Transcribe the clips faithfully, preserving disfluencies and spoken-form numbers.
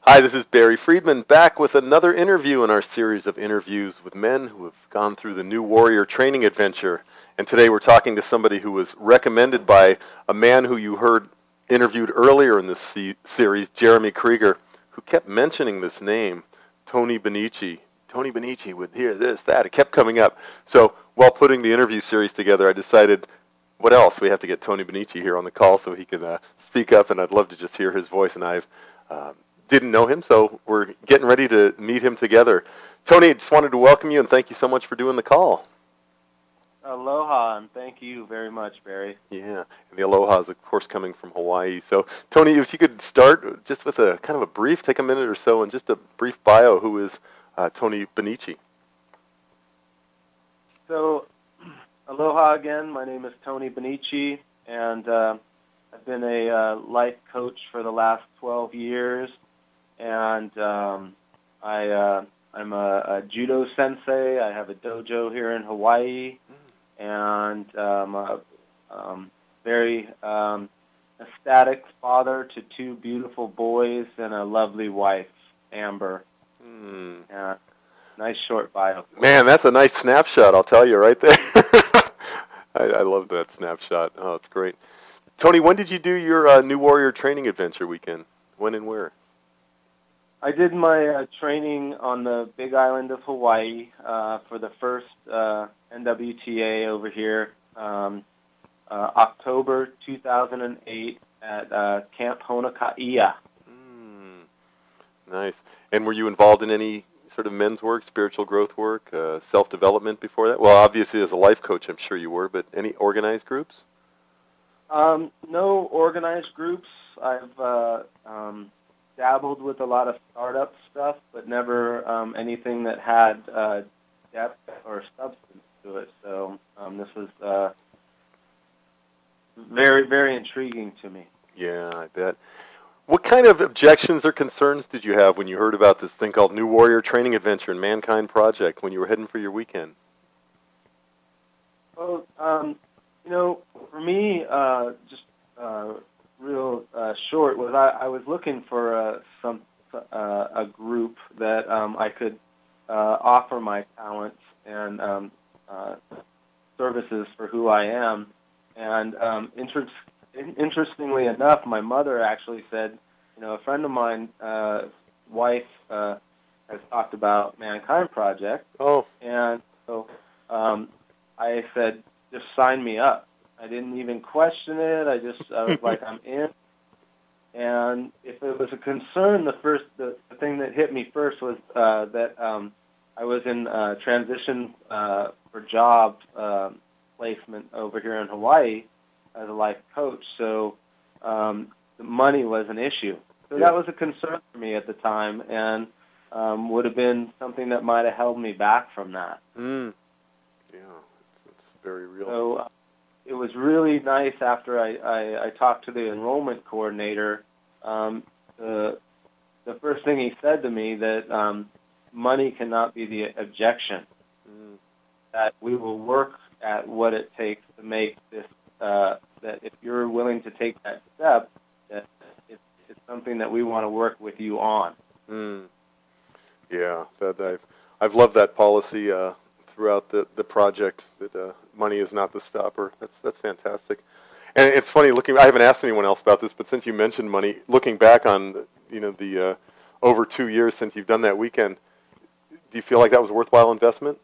Hi, this is Barry Friedman, back with another interview in our series of interviews with men who have gone through the New Warrior training adventure. And today we're talking to somebody who was recommended by a man who you heard interviewed earlier in this se- series, Jeremy Krieger, who kept mentioning this name, Tony Benici. Tony Benici would hear this, that. It kept coming up. So while putting the interview series together, I decided, what else? We have to get Tony Benici here on the call so he can uh, speak up, and I'd love to just hear his voice. And I've um, didn't know him, so we're getting ready to meet him together. Tony, I just wanted to welcome you and thank you so much for doing the call. Aloha, and thank you very much, Barry. Yeah, and the aloha is, of course, coming from Hawaii. So, Tony, if you could start just with a kind of a brief, take a minute or so, and just a brief bio. Who is uh, Tony Benici? So, aloha again. My name is Tony Benici, and uh, I've been a uh, life coach for the last twelve years. And um, I, uh, I'm a, a judo sensei. I have a dojo here in Hawaii, and I'm a um, very um, ecstatic father to two beautiful boys and a lovely wife, Amber. Hmm. Uh, nice short bio. Man, that's a nice snapshot, I'll tell you right there. I, I love that snapshot. Oh, it's great. Tony, when did you do your uh, New Warrior training adventure weekend? When and where? I did my uh, training on the Big Island of Hawaii uh, for the first uh, N W T A over here, um, uh, October two thousand eight at uh, Camp Honoka'ia. Mm, nice. And were you involved in any sort of men's work, spiritual growth work, uh, self-development before that? Well, obviously as a life coach, I'm sure you were, but any organized groups? Um, no organized groups. I've uh, um, dabbled with a lot of startup stuff, but never um, anything that had uh, depth or substance to it. So um, this was uh, very, very intriguing to me. Yeah, I bet. What kind of objections or concerns did you have when you heard about this thing called New Warrior Training Adventure and Mankind Project when you were heading for your weekend? Well, um, you know, for me, uh, just uh, real uh, short was I, I was looking for uh, some uh, a group that um, I could uh, offer my talents and um, uh, services for who I am. And um, inter- interestingly enough, my mother actually said, you know, a friend of mine, uh, wife, uh, has talked about Mankind Project, Oh. and so um, I said, just sign me up. I didn't even question it. I just I was like, I'm in. And if it was a concern, the first the, the thing that hit me first was uh, that um, I was in uh, transition uh, for job uh, placement over here in Hawaii as a life coach. So um, the money was an issue. So Yeah. that was a concern for me at the time, and um, would have been something that might have held me back from that. Mm. Yeah, it's, it's very real. So uh, it was really nice after I, I, I talked to the enrollment coordinator. Um, the, the first thing he said to me that um, money cannot be the objection, Mm. that we will work at what it takes to make this, uh, that if you're willing to take that step, that it's, it's something that we want to work with you on. Mm. Yeah, that I've I've loved that policy uh, throughout the the project. That uh, money is not the stopper. That's that's fantastic. And it's funny looking. I haven't asked anyone else about this, but since you mentioned money, looking back on you know the uh, over two years since you've done that weekend, do you feel like that was a worthwhile investment?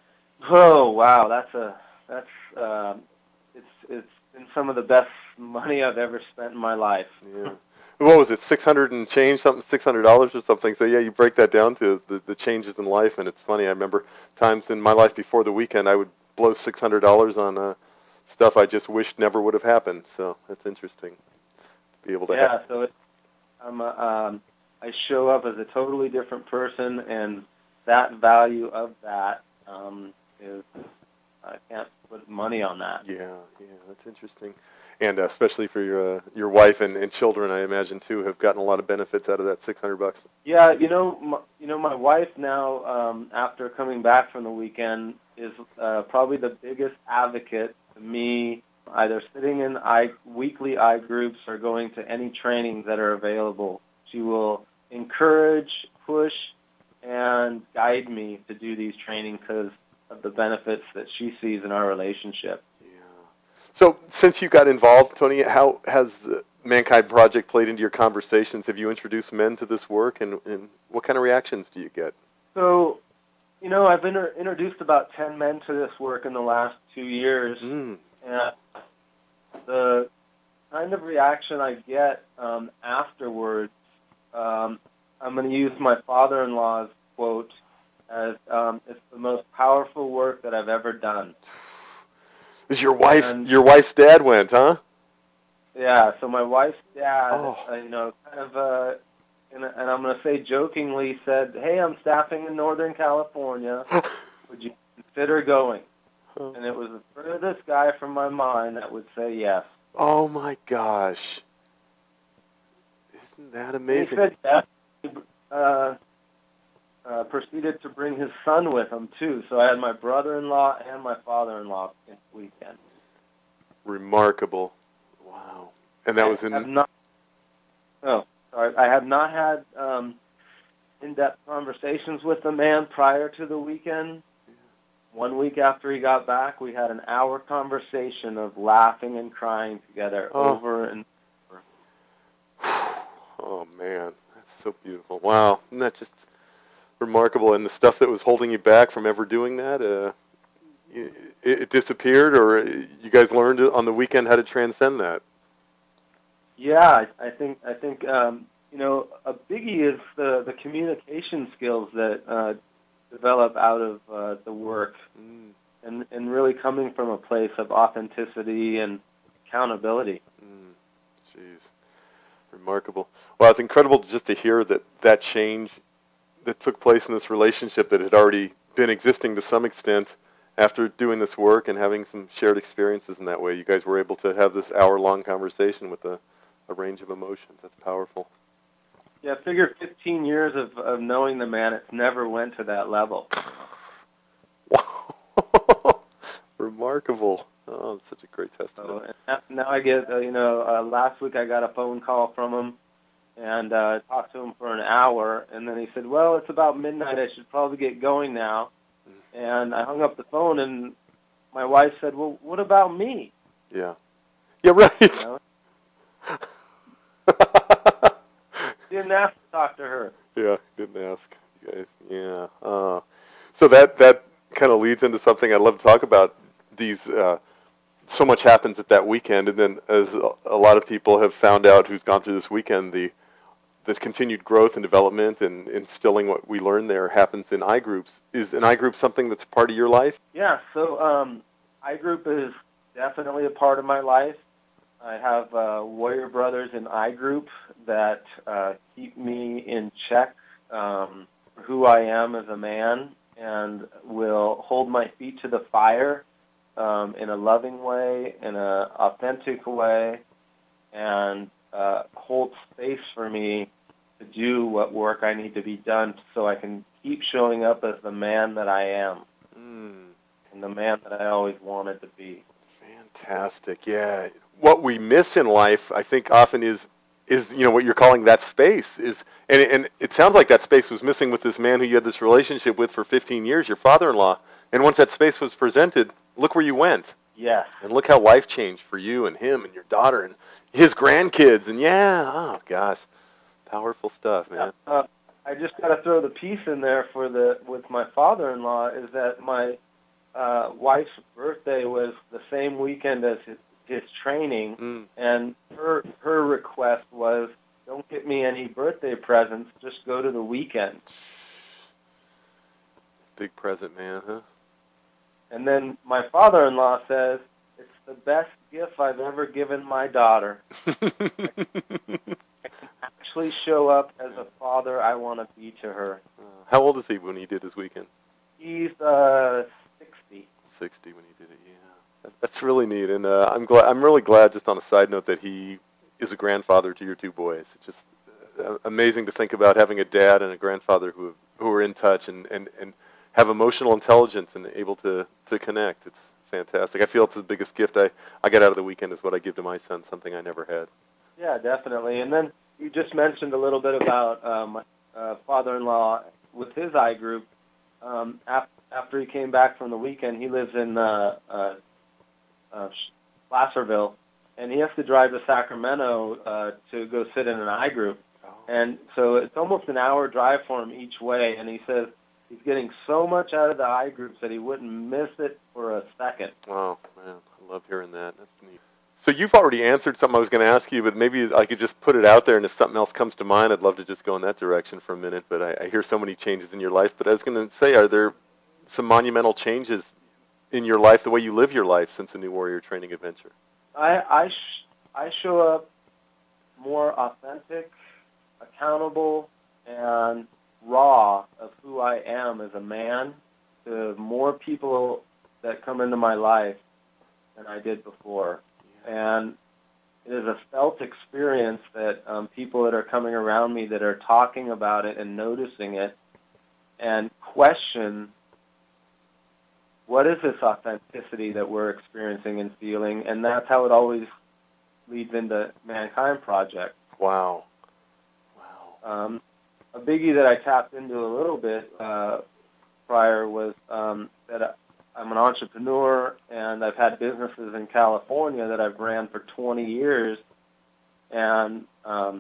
Oh wow, that's a that's um, it's it's been some of the best money I've ever spent in my life. Yeah. What was it, six hundred and change something, six hundred dollars or something? So yeah, you break that down to the the changes in life, and it's funny. I remember times in my life before the weekend, I would blow six hundred dollars on uh, stuff I just wished never would have happened. So that's interesting to be able to. Yeah, have. so it, I'm a, um, I show up as a totally different person, and that value of that um, is I can't put money on that. Yeah, yeah, that's interesting, and uh, especially for your uh, your wife and, and children, I imagine too, have gotten a lot of benefits out of that six hundred bucks. Yeah, you know, my, you know, my wife now, um, after coming back from the weekend, is uh, probably the biggest advocate to me, either sitting in I, weekly I groups or going to any trainings that are available. She will encourage, push, and guide me to do these trainings because of the benefits that she sees in our relationship. Yeah. So since you got involved, Tony, how has the Mankind Project played into your conversations? Have you introduced men to this work, and, and what kind of reactions do you get? So, you know, I've inter- introduced about ten men to this work in the last two years, Mm. and the kind of reaction I get um, afterwards, um, I'm going to use my father-in-law's quote as, um, it's the most powerful work that I've ever done. Is your wife, and, your wife's dad went, huh? Yeah, so my wife's dad, Oh. uh, you know, kind of, uh, and, and I'm going to say jokingly said, hey, I'm staffing in Northern California. Would you consider going? And it was the furthest guy from my mind that would say yes. Oh, my gosh. Isn't that amazing? And he said yes. He uh, uh, proceeded to bring his son with him, too. So I had my brother-in-law and my father-in-law this weekend. Remarkable. Wow. And that I was in... Have not, oh, sorry. I have not had um, in-depth conversations with the man prior to the weekend. One week after he got back, we had an hour conversation of laughing and crying together Oh. over and over. Oh, man. That's so beautiful. Wow. Isn't that just remarkable? And the stuff that was holding you back from ever doing that, uh, it, it disappeared, or you guys learned on the weekend how to transcend that? Yeah, I, I think, I think um, you know, a biggie is the, the communication skills that uh, develop out of uh, the work, Mm. and, and really coming from a place of authenticity and accountability. Mm. Jeez. Remarkable. Well, it's incredible just to hear that that change that took place in this relationship that had already been existing to some extent after doing this work and having some shared experiences in that way. You guys were able to have this hour-long conversation with a, a range of emotions. That's powerful. Yeah, figure fifteen years of, of knowing the man, it's never went to that level. Wow. Remarkable. Oh, it's such a great testament. So now I get, uh, you know, uh, last week I got a phone call from him and uh, talked to him for an hour, and then he said, well, it's about midnight, I should probably get going now. And I hung up the phone, and my wife said, well, what about me? Yeah. Yeah, right. You know? Didn't ask to talk to her. Yeah, didn't ask. You guys, yeah. Uh, so that that kind of leads into something I'd love to talk about. These uh, so much happens at that weekend, and then as a, a lot of people have found out who's gone through this weekend, the this continued growth and development and instilling what we learn there happens in iGroups. Is an iGroup something that's part of your life? Yeah. So um, iGroup is definitely a part of my life. I have uh, Warrior Brothers in iGroup that uh, keep me in check um, for who I am as a man, and will hold my feet to the fire um, in a loving way, in an authentic way, and uh, hold space for me to do what work I need to be done so I can keep showing up as the man that I am Mm. and the man that I always wanted to be. Fantastic. Yeah. What we miss in life, I think, often is is you know what you're calling that space is, and and it sounds like that space was missing with this man who you had this relationship with for fifteen years, your father-in-law. And once that space was presented, look where you went. Yes. And look how life changed for you and him and your daughter and his grandkids. And yeah, oh gosh, powerful stuff, man. Yeah. Uh, I just got to throw the piece in there for the with my father-in-law is that my uh, wife's birthday was the same weekend as his, his training, Mm. and her her request was, "Don't get me any birthday presents. Just go to the weekend." Big present, man, huh? And then my father-in-law says, "It's the best gift I've ever given my daughter. I can actually show up as a father I want to be to her." Uh, how old is he when he did his weekend? He's uh, sixty. Sixty when he did it. Yeah, that, that's really neat, and uh, I'm glad. I'm really glad. Just on a side note, that he is a grandfather to your two boys. It's just uh, amazing to think about having a dad and a grandfather who who are in touch and, and, and have emotional intelligence and able to, to connect. It's fantastic. I feel it's the biggest gift I, I got out of the weekend is what I give to my son, something I never had. Yeah, definitely. And then you just mentioned a little bit about uh, my uh, father-in-law with his I group. Um, after, after he came back from the weekend, he lives in uh, uh, uh, Placerville, and he has to drive to Sacramento uh, to go sit in an I group. And so it's almost an hour drive for him each way, and he says he's getting so much out of the I groups that he wouldn't miss it for a second. Oh, man, I love hearing that. That's neat. So you've already answered something I was going to ask you, but maybe I could just put it out there, and if something else comes to mind, I'd love to just go in that direction for a minute. But I, I hear so many changes in your life. But I was going to say, are there some monumental changes in your life, the way you live your life, since the New Warrior Training Adventure? I I, sh- I show up more authentic, accountable, and raw of who I am as a man to more people that come into my life than I did before. And it is a felt experience that um, people that are coming around me that are talking about it and noticing it and question, what is this authenticity that we're experiencing and feeling? And that's how it always leads into Mankind Project. Wow. Wow. Um, a biggie that I tapped into a little bit uh, prior was um, that I'm an entrepreneur, and I've had businesses in California that I've ran for twenty years, and um,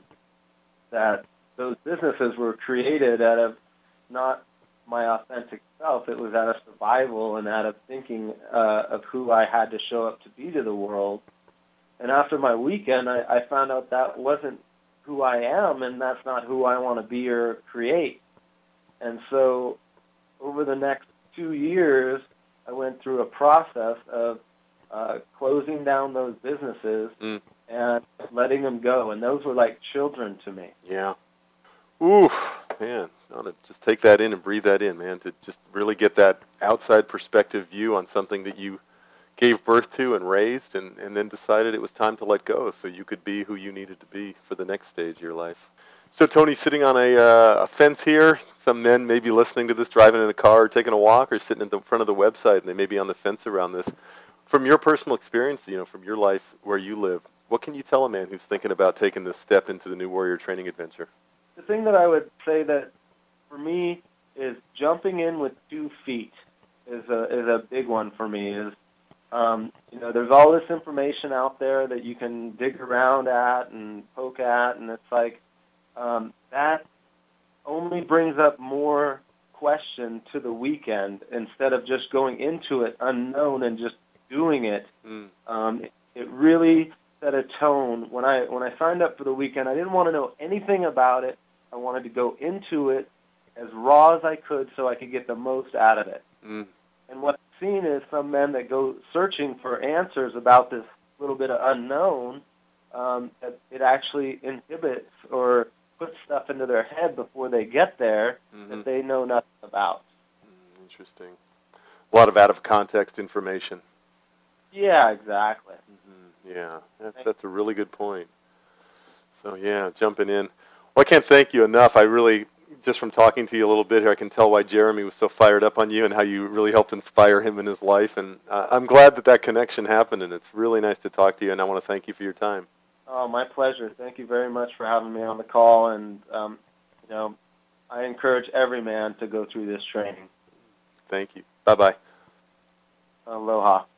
that those businesses were created out of not my authentic self. It was out of survival and out of thinking uh, of who I had to show up to be to the world. And after my weekend, I, I found out that wasn't who I am, and that's not who I want to be or create. And so over the next two years, I went through a process of uh, closing down those businesses mm. and letting them go. And those were like children to me. Yeah. Ooh, man. To just take that in and breathe that in, man, to just really get that outside perspective view on something that you gave birth to and raised, and, and then decided it was time to let go so you could be who you needed to be for the next stage of your life. So Tony's sitting on a, uh, a fence here. Some men may be listening to this, driving in a car or taking a walk or sitting in the front of the website, and they may be on the fence around this. From your personal experience, you know, from your life where you live, what can you tell a man who's thinking about taking this step into the New Warrior Training Adventure? The thing that I would say that for me is jumping in with two feet is a, is a big one for me. Is Um, you know, there's all this information out there that you can dig around at and poke at, and it's like um, that only brings up more question to the weekend instead of just going into it unknown and just doing it. Mm. Um, it, it really set a tone. When I when I signed up for the weekend, I didn't want to know anything about it. I wanted to go into it as raw as I could so I could get the most out of it. Mm. And what I've seen is some men that go searching for answers about this little bit of unknown, um, that it actually inhibits or puts stuff into their head before they get there mm-hmm. that they know nothing about. Mm, interesting. A lot of out-of-context information. Yeah, exactly. Mm-hmm. Yeah, that's, that's a really good point. So, yeah, jumping in. Well, I can't thank you enough. I really... Just from talking to you a little bit here, I can tell why Jeremy was so fired up on you and how you really helped inspire him in his life. And uh, I'm glad that that connection happened, and it's really nice to talk to you, and I want to thank you for your time. Oh, my pleasure. Thank you very much for having me on the call. And, um, you know, I encourage every man to go through this training. Thank you. Bye-bye. Aloha.